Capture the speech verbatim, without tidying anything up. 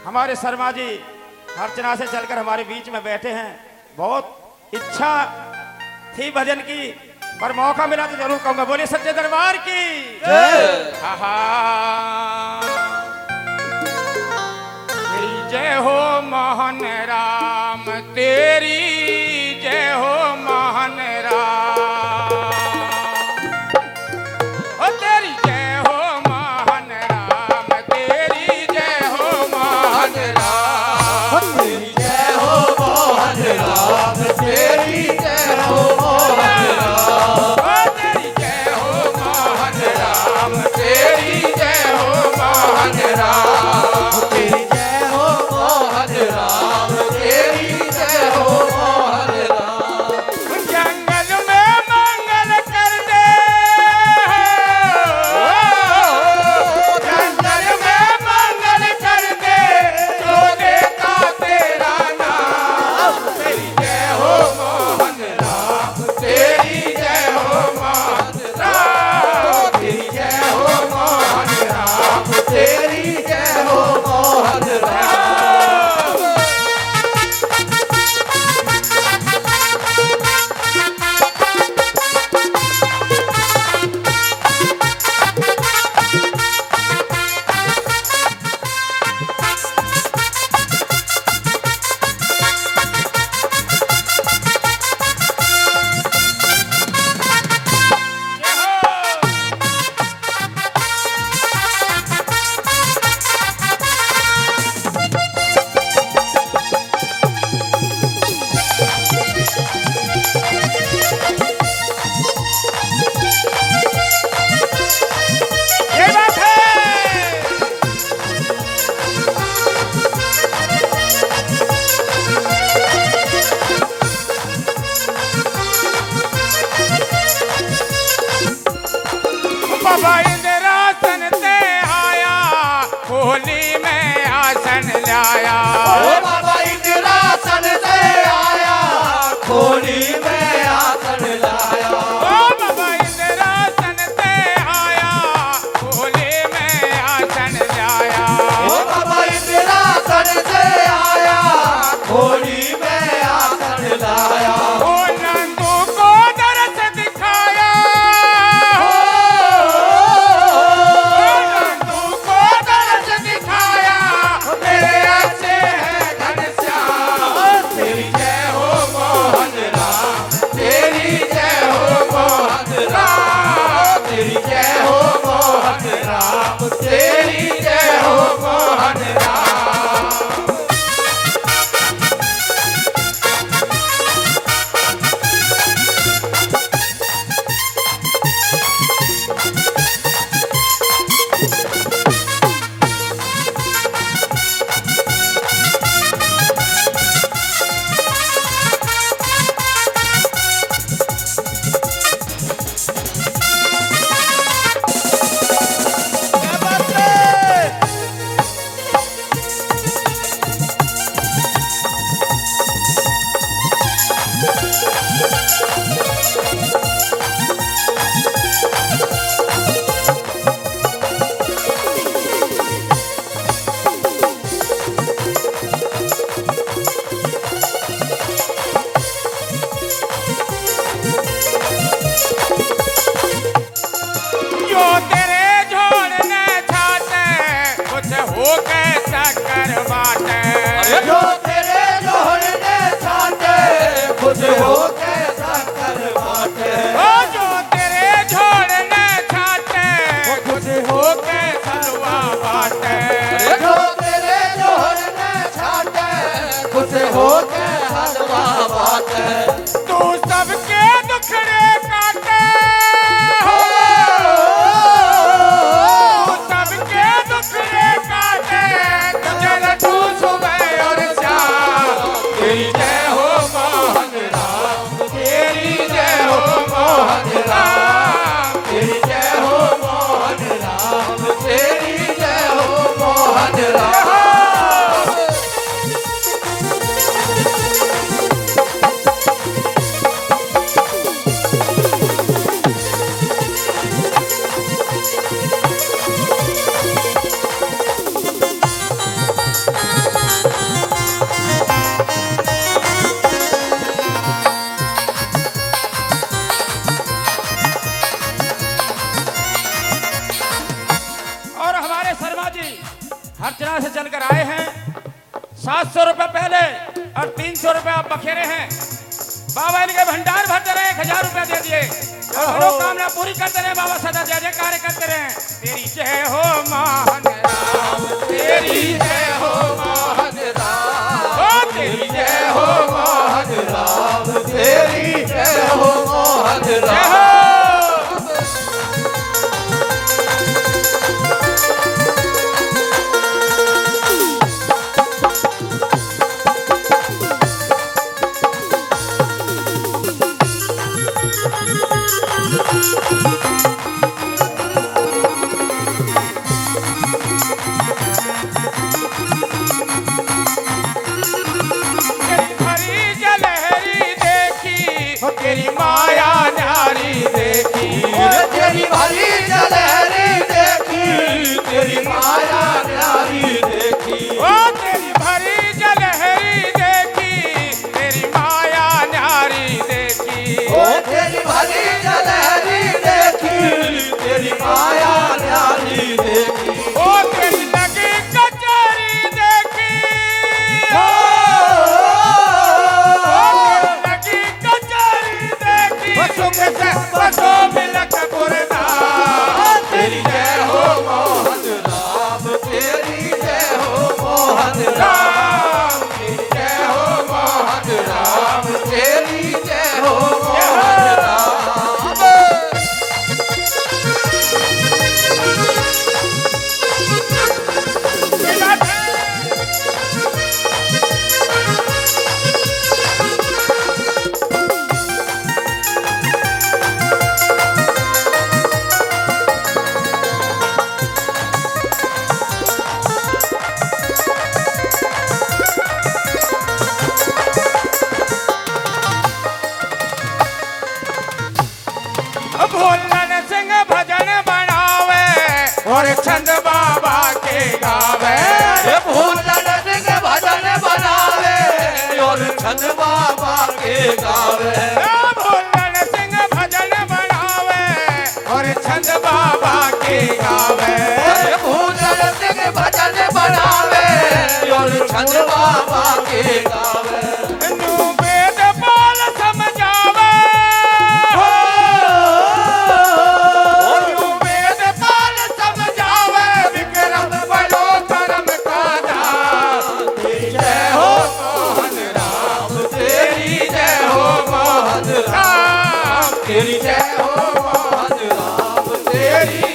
हमारे शर्मा जी अर्चना से चलकर हमारे बीच में बैठे हैं। बहुत इच्छा थी भजन की, पर मौका मिला तो जरूर कहूंगा। बोलिए सच्चे दरबार की जय। आहा। तेरी जय हो मोहन राम, तेरी जय हो मोहन राम, ओ तेरी जय हो मोहन राम, तेरी जय हो मोहन राम, तेरी जय हो मोहन राम, तेरी जय हो मोहन राम, तेरी जय हो मोहन राम, तेरी जय हो मोहन राम, तेरी जय हो मोहन राम, तेरी जय हो मोहन राम। जंगल में मंगल कर दे, जंगल में मंगल कर दे, जो देता तेरा नाम। तेरी जय हो मोहन राम, तेरी जय हो मोहन राम, तेरी जय हो मोहन राम, तेरी जय हो मोहन राम। ये बात है। बाबा इंद्रासन से आया, होली में आसन लाया। ओ बाबा इंद्रासन से आया, खोली में आसन लाया। ओ बाबा इंद्रासन से आया, होली में आसन लाया। ओ बाबा इंद्रासन से आया, खोली में आसन लाया। ओ नंदू को दरस दिखाया, ओ नंदू को दरस दिखाया, मेरे अच्छे हैं घनश्याम। तेरी जय हो मोहन राम, तेरी जय हो मोहन राम, तेरी जय हो मोहन राम, तेरी जय हो मोहन राम। क्या बात है? जो तेरे झोड़ने छाते, कुछ हो कैसा करवाते। जो तेरे जोड़ने चाहते, खुद हो कैसा करवाते। ओ जो तेरे झोड़ने छाते, कुछ हो कैसा बाटे। जो तेरे जोड़ने चाहते, खुद हो के हलवा बाटे। तू सबके दुखड़े काटे, हो तू सबके दुखड़े काटे, तुझे रटू सुबह और शाम। तेरी जय हो मोहन राम, तेरी जय हो मोहन राम, तेरी जय हो मोहन राम, तेरी जय हो मोहन राम। अर्चना से चलकर आए हैं। सात सौ रुपये पहले और तीन सौ रुपये आप बखेरे हैं। बाबा इनके भंडार भरते रहे, एक हजार रुपया दे दिए और मनोकामना पूरी करते रहे। बाबा सदा जय जय कार्य करते रहे। तेरी जय हो मोहन राम, तेरी जय हो मोहन राम, ओ तेरी जय हो मोहन राम, तेरी जय हो मोहन राम। तेरी माया न्यारी देखी, तेरी भरी जलहरी देखी, तेरी माया न्यारी देखी, ओ तेरी भरी जलहरी देखी, तेरी माया न्यारी देखी, ओ तेरी भरी जलहरी देखी, तेरी माया न्यारी देखी, ओ तेरी लगी कचहरी देखी, ओ तेरी लगी कचहरी देखी, बसों के से बसों में लखपुरदा। तेरी जय हो मोहन राम, तेरी जय हो मोहन राम, तेरी जय हो मोहन राम, तेरी जय हो मोहन राम। भोलन सिंह भजन बनावे और छंद बाबा के गावे। भोलन सिंह भजन बनावे और छंद बाबा के गावे। भोलन सिंह भजन बनावे और छंद बाबा के गावे। भोलन सिंह भजन बनावे और छंद बाबा के गावे। नू वेद पाल समझावे, नू वेद पाल समझावे, विक्रम बलो धर्म काजा। तेरी जय हो मोहन राम, तेरी जय हो मोहन राम, तेरी जय हो मोहन राम, तेरी